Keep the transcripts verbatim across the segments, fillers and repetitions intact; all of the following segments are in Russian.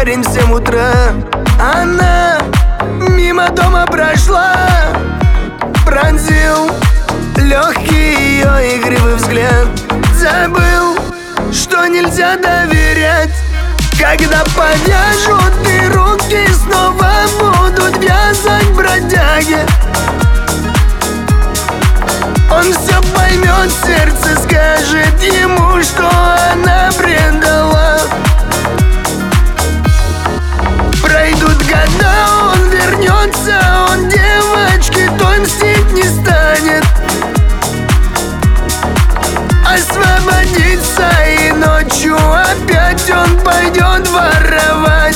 парень в семь утра. Она мимо дома прошла, пронзил легкий ее игривый взгляд. Забыл, что нельзя доверять. Когда повяжут и руки снова будут вязать бродяги, он все поймет, сердце скажет ему, что она предала. Пройдут года, он вернется, он девочке той мстить не станет. Освободится, и ночью опять он пойдет воровать.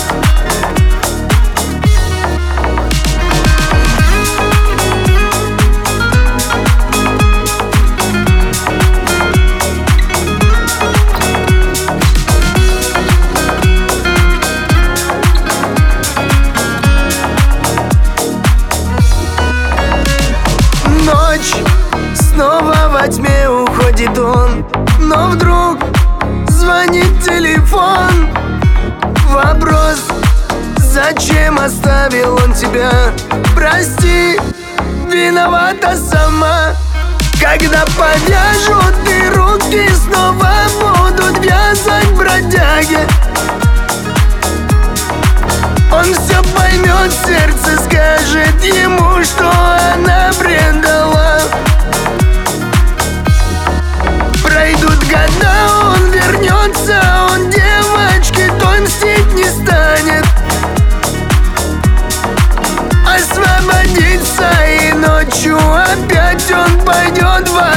Ночь, снова во тьме уходит он, но вдруг звонит телефон. Вопрос: зачем оставил он тебя? Прости, виновата сама. Когда повяжут и руки снова будут вязать бродяги, он все поймет, сердце скажет ему, что она предала. Пройдут года, он вернется, он девочке той мстить не станет. Освободится, и ночью опять он пойдет в